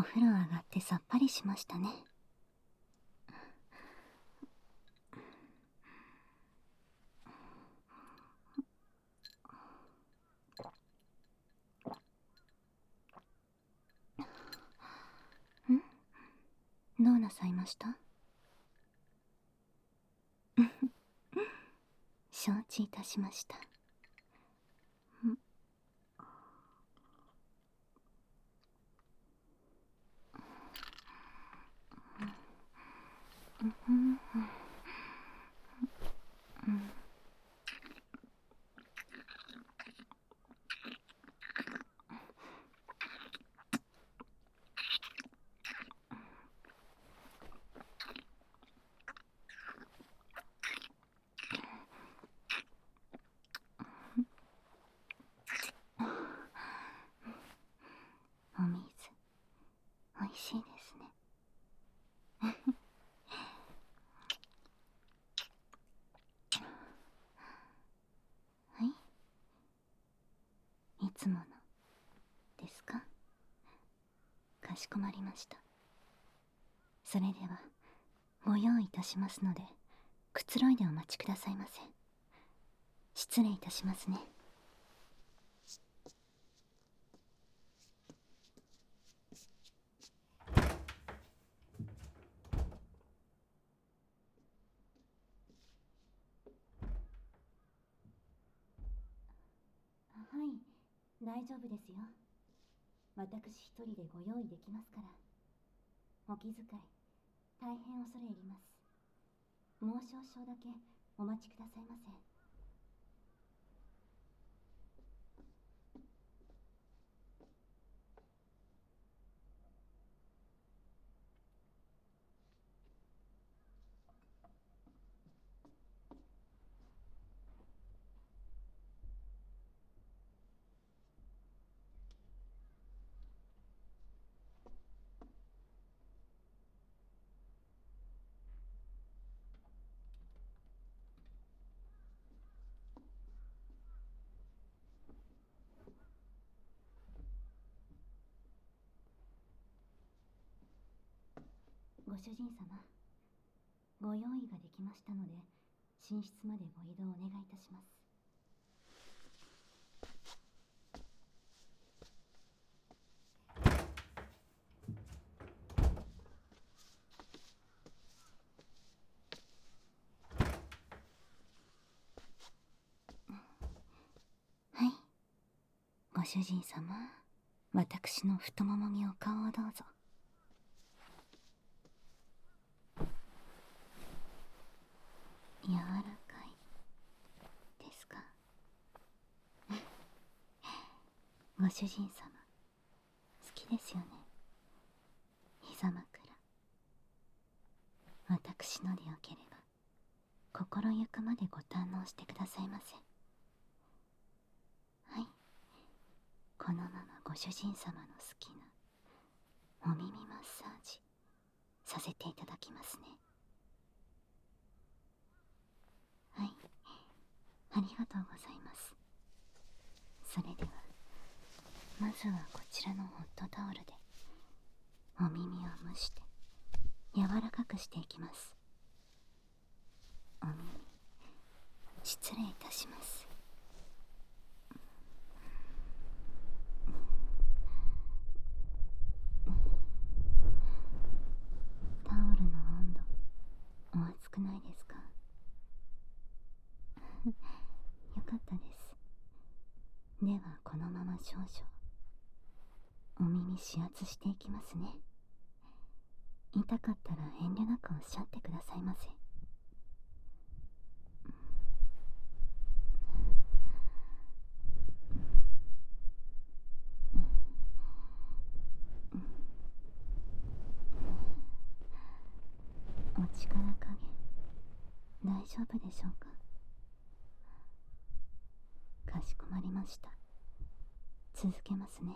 お風呂上がってさっぱりしましたね。どうなさいました？承知いたしました。お水、おいしいですね。はい、いつものですか？かしこまりました。それではご用意いたしますので、くつろいでお待ちくださいませ。失礼いたしますね。はい、大丈夫ですよ。私一人でご用意できますから。お気遣い大変恐れ入ります。もう少々だけお待ちくださいませ。ご主人様、ご用意ができましたので、寝室までご移動お願いいたします。はい、ご主人様、私の太ももにお顔をどうぞ。柔らかいですか？ご主人様、好きですよね、膝枕。私のでよければ心ゆくまでご堪能してくださいませ。はい、このままご主人様の好きなお耳マッサージさせていただきますね。はい、ありがとうございます。それではまずはこちらのホットタオルでお耳を蒸して柔らかくしていきます。お耳失礼いたします。タオルの温度お熱くないですか？よかったです。ではこのまま少々お耳指圧していきますね。痛かったら遠慮なくおっしゃってくださいませ。お力加減大丈夫でしょうか？かしこまりました。続けますね。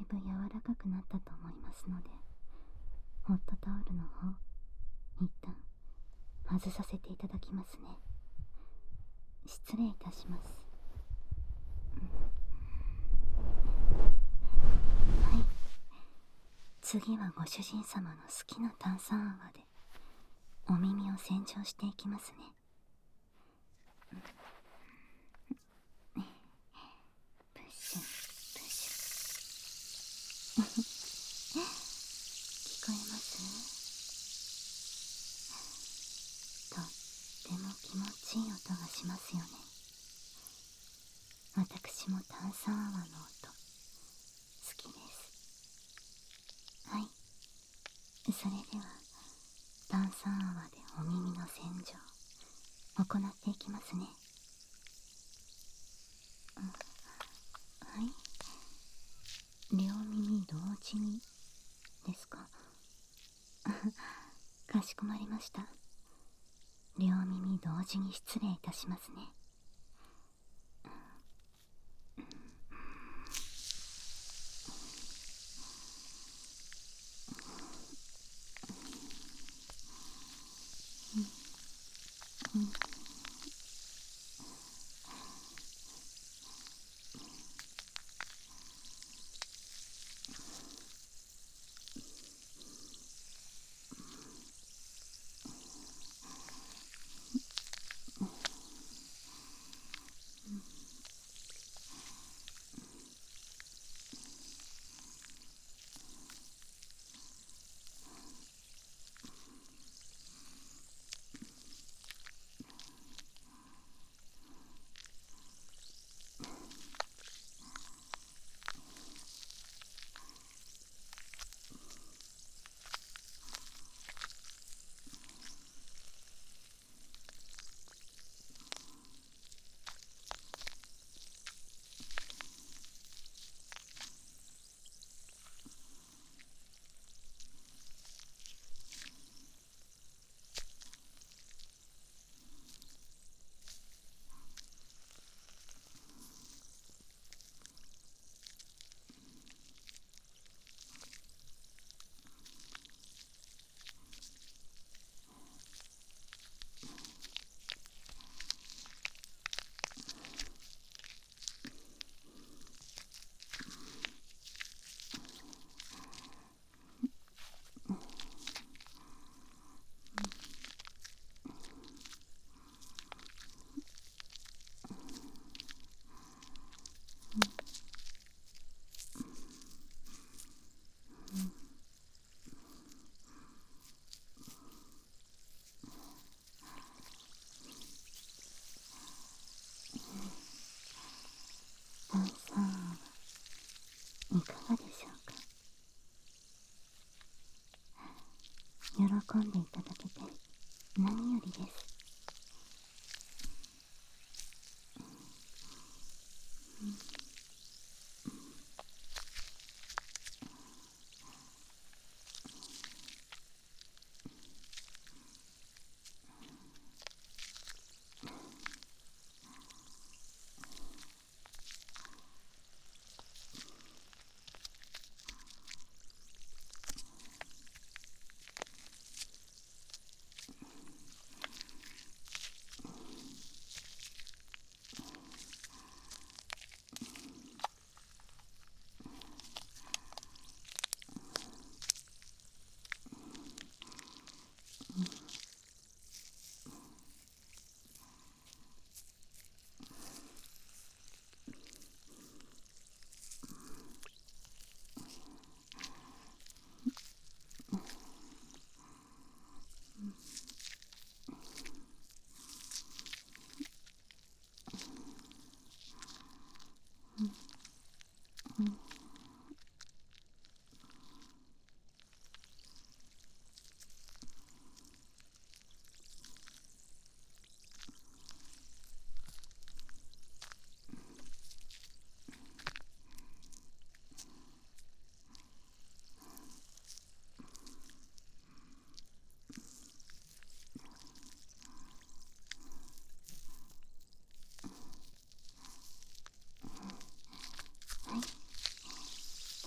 ぶ柔らかくなったと思いますので、ホットタオルの方一旦外させていただきますね。失礼いたします。はい、次はご主人様の好きな炭酸泡でお耳を洗浄していきますね。プッシュプッシュ聞こえます？とっても気持ちいい音がしますよね。私も炭酸泡の音好きです。はい、それでは炭酸泡でお耳の洗浄行っていきますね。はい、両耳同時にですか？かしこまりました。両耳同時に失礼いたしますね。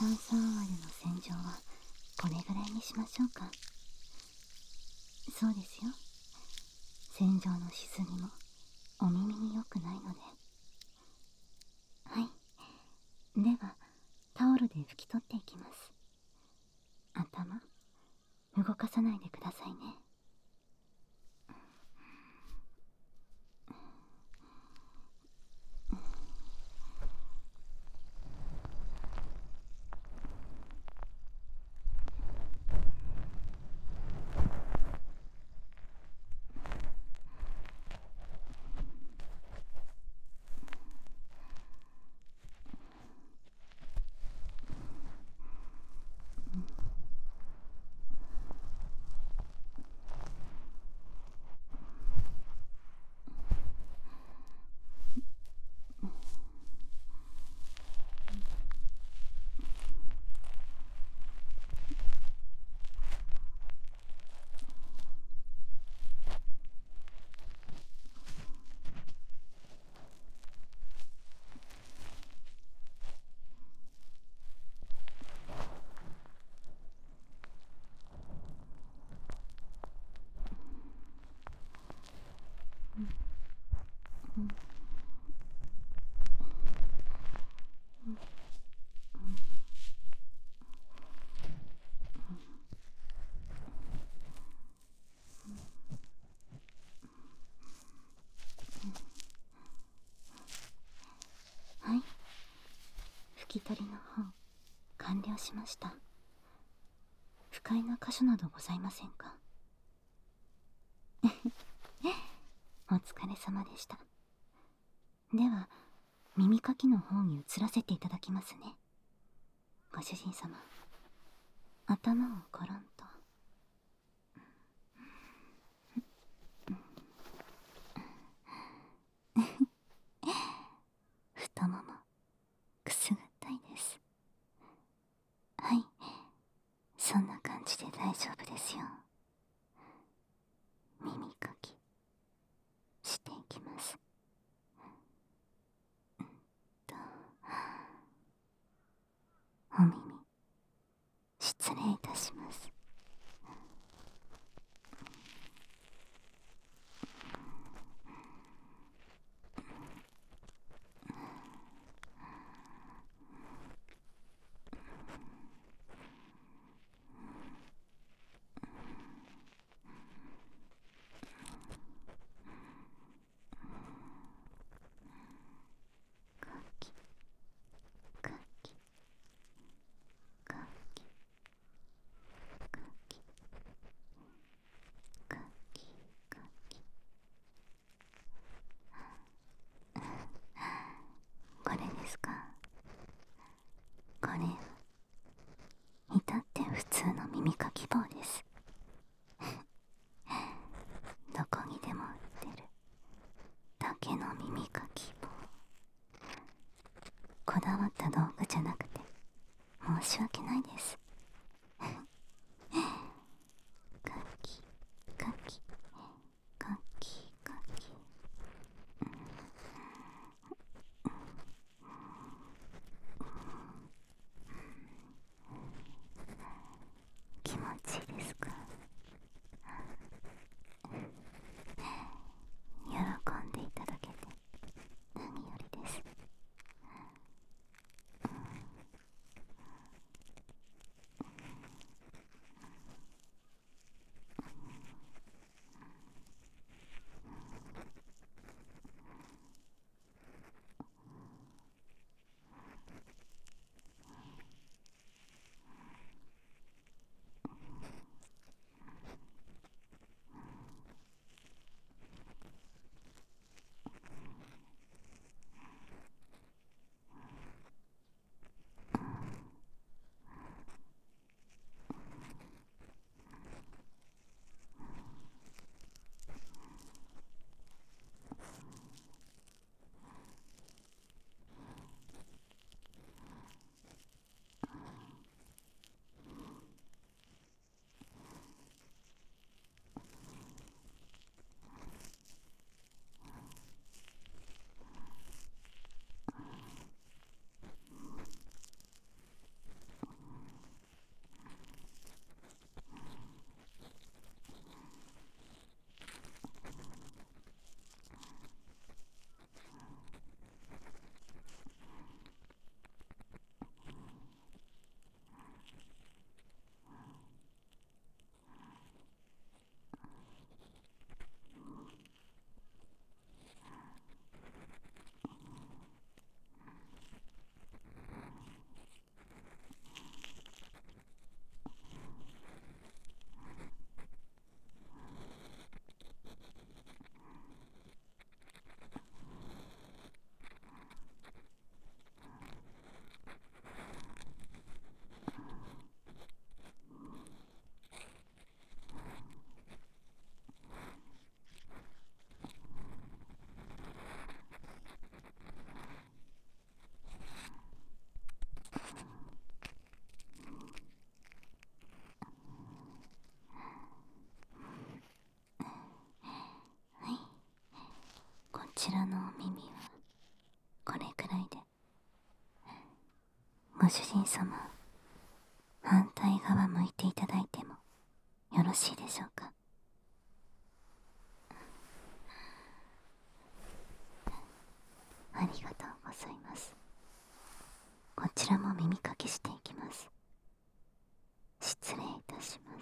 3割の洗浄はこれぐらいにしましょうか。そうですよ。洗浄のしすぎもお耳に良くないので。はい。ではタオルで拭き取っていきます。頭動かさないでくださいね。はい、拭き取りの方完了しました。不快な箇所などございませんか？お疲れ様でした。では耳かきの方に移らせていただきますね。ご主人様、頭をコロンと。太ももくすぐったいです。はい、そんな感じで大丈夫ですよ。耳かきしていきます。お耳失礼いたします。かきかきかきかきかきかき。これですか？これ至って普通の耳かき棒です。どこにでも売ってるだけの耳かき棒。こだわった道具じゃなくて申し訳ないです。かきかきかきかき。気持ちいいですか？喜んでいただけて何よりです。 主人様、反対側向いていただいてもよろしいでしょうか。ありがとうございます。こちらも耳かけしていきます。失礼いたします。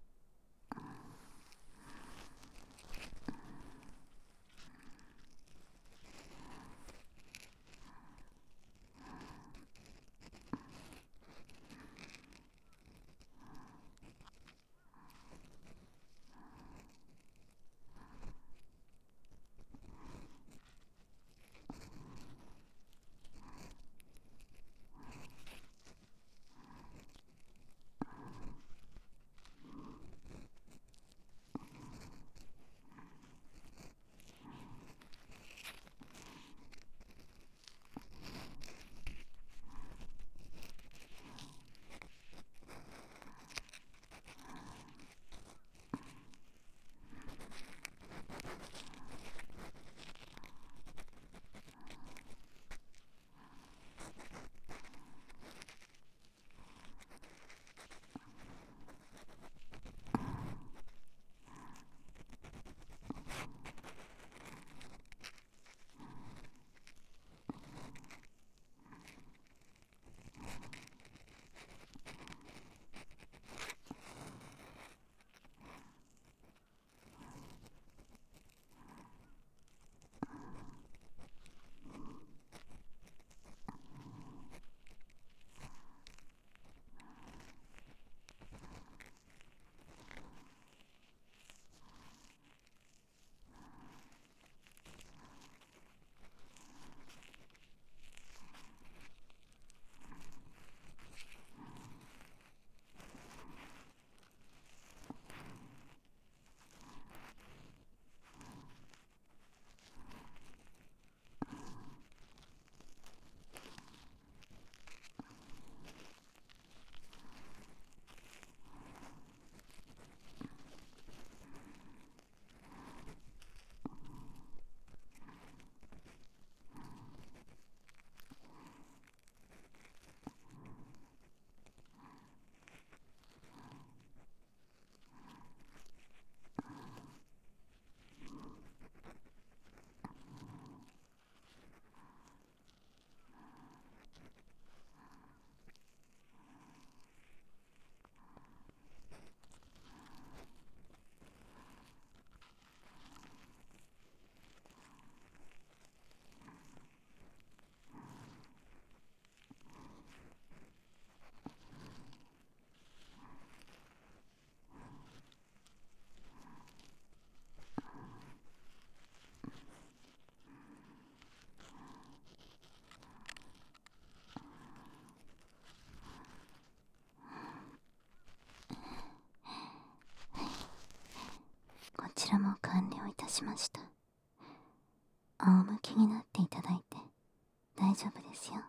こちらも完了いたしました。仰向きになっていただいて大丈夫ですよ。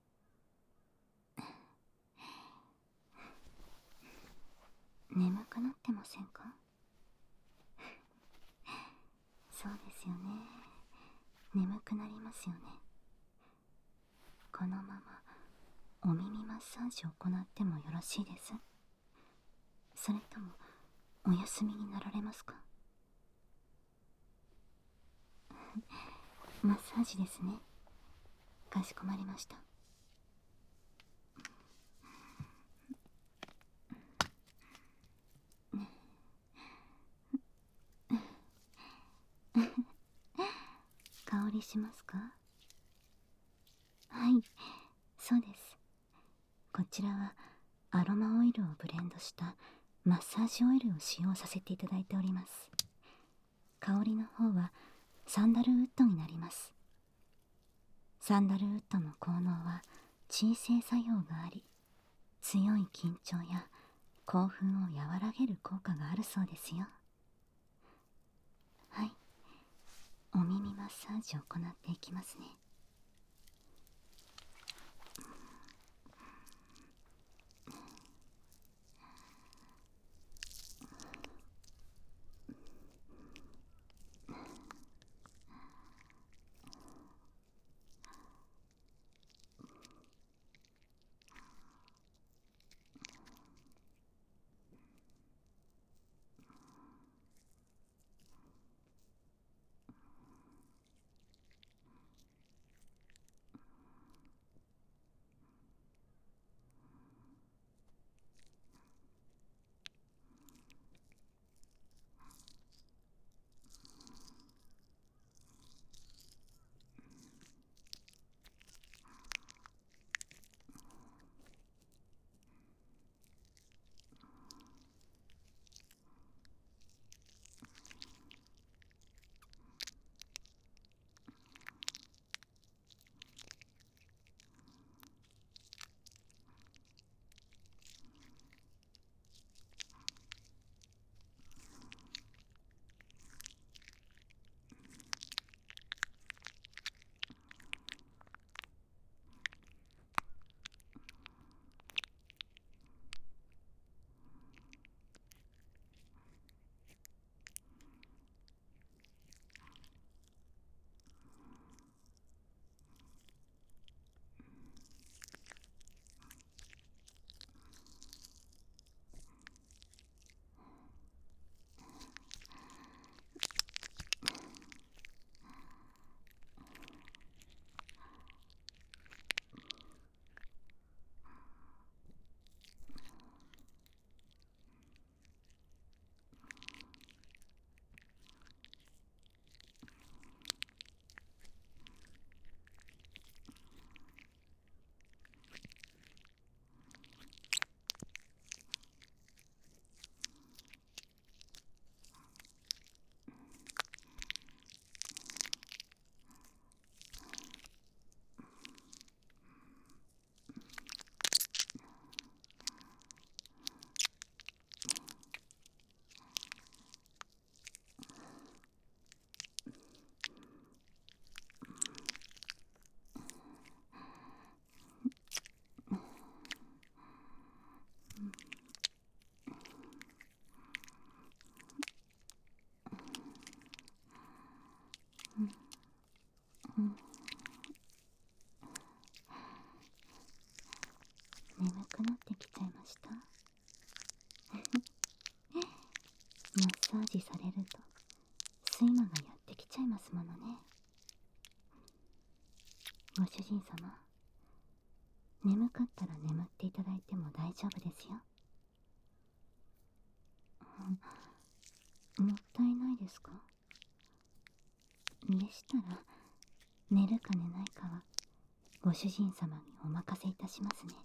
眠くなってませんか？そうですよね。眠くなりますよね。このままお耳マッサージを行ってもよろしいです？それともお休みになられますか？マッサージですね。かしこまりました。香りしますか？はい、そうです。こちらはアロマオイルをブレンドしたマッサージオイルを使用させていただいております。香りの方はサンダルウッドになります。サンダルウッドの効能は鎮静作用があり、強い緊張や興奮を和らげる効果があるそうですよ。はい、お耳マッサージを行っていきますね。 くなってきちゃいました？マッサージされると睡魔がやってきちゃいますものね。ご主人様、眠かったら眠っていただいても大丈夫ですよ。もったいないですか？でしたら寝るか寝ないかはご主人様にお任せいたしますね。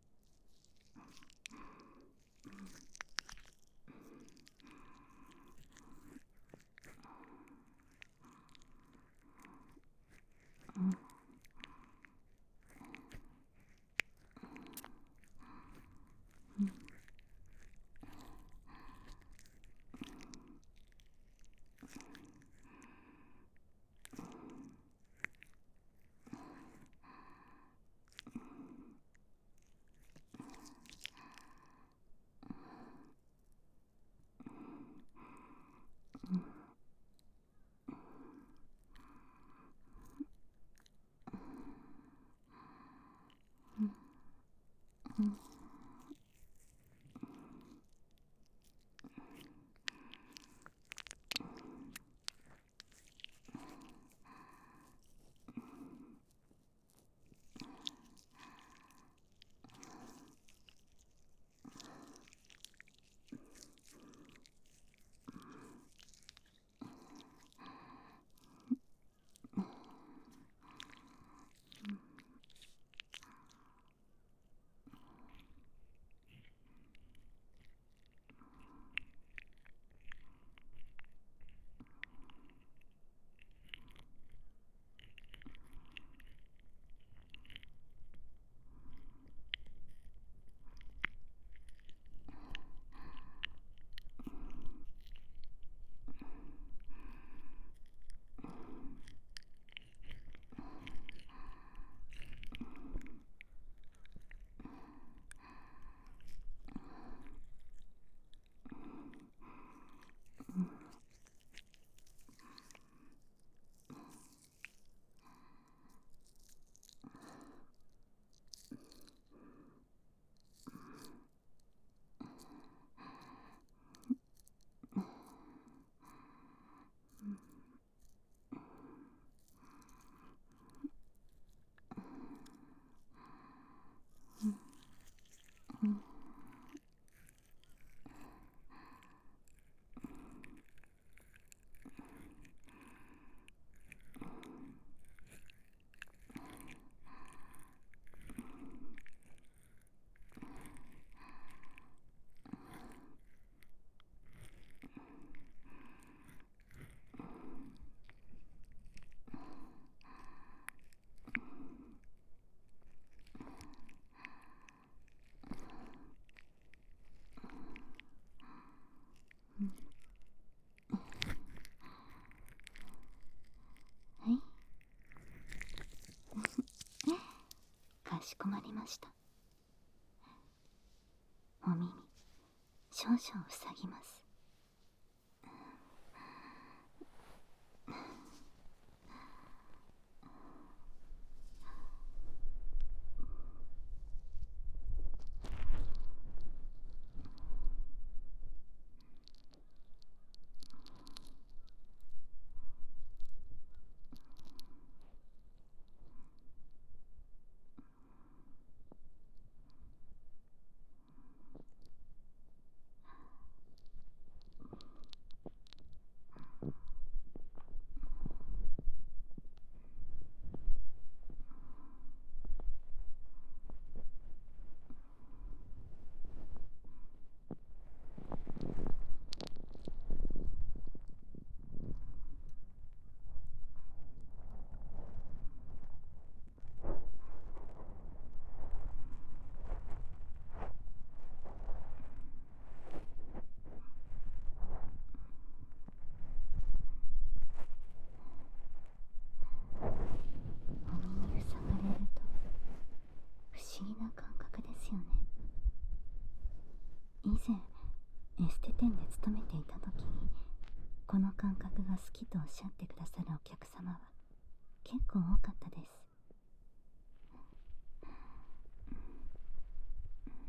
はい。かしこまりました。お耳少々塞ぎます。お耳塞がれると不思議な感覚ですよね。以前エステ店で勤めていた時にこの感覚が好きとおっしゃってくださるお客様は結構多かったです。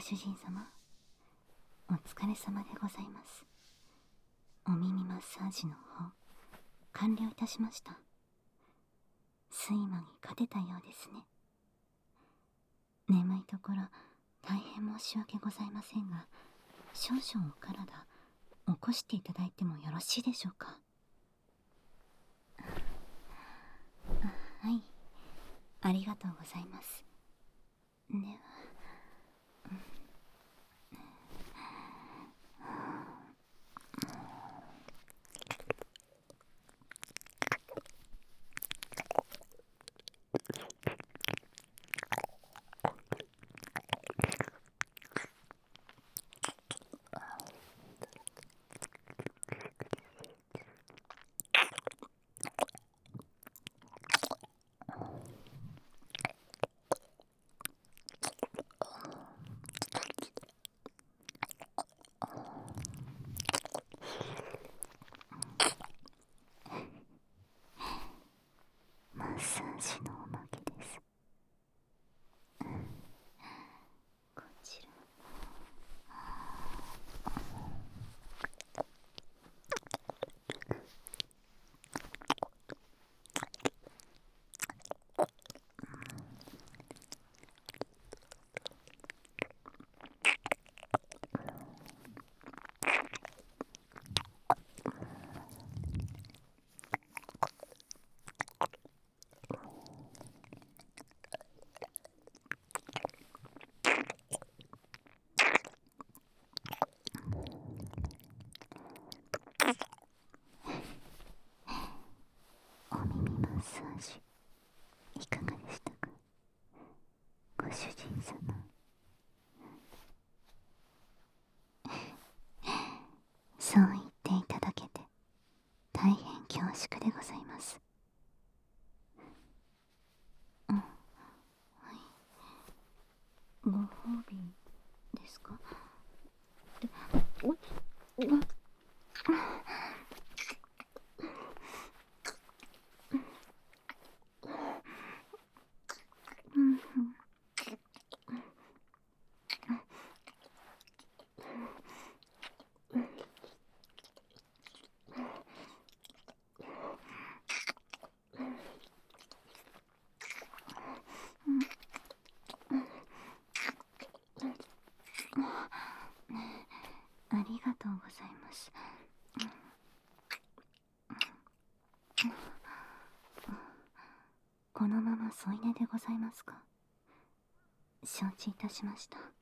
主人様、お疲れ様でございます。お耳マッサージの方、完了いたしました。睡魔に勝てたようですね。眠いところ大変申し訳ございませんが、少々お体起こしていただいてもよろしいでしょうか。はい、ありがとうございます。では、マッサージのおまけです。こちら。お耳マッサージいかがでしたか、ご主人様。そう言っていただけて大変恐縮でございます。はい、ご褒美ですか。で、ありがとうございます。このまま添い寝でございますか。承知いたしました。